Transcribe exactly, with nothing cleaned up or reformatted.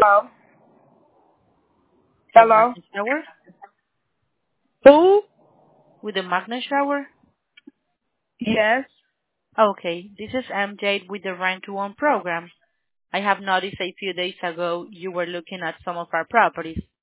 Hello? The Hello? Magna Shower? Who? With the Magna Shower? Yes. Okay, this is M J with the Rent to Own program. I have noticed a few days ago you were looking at some of our properties.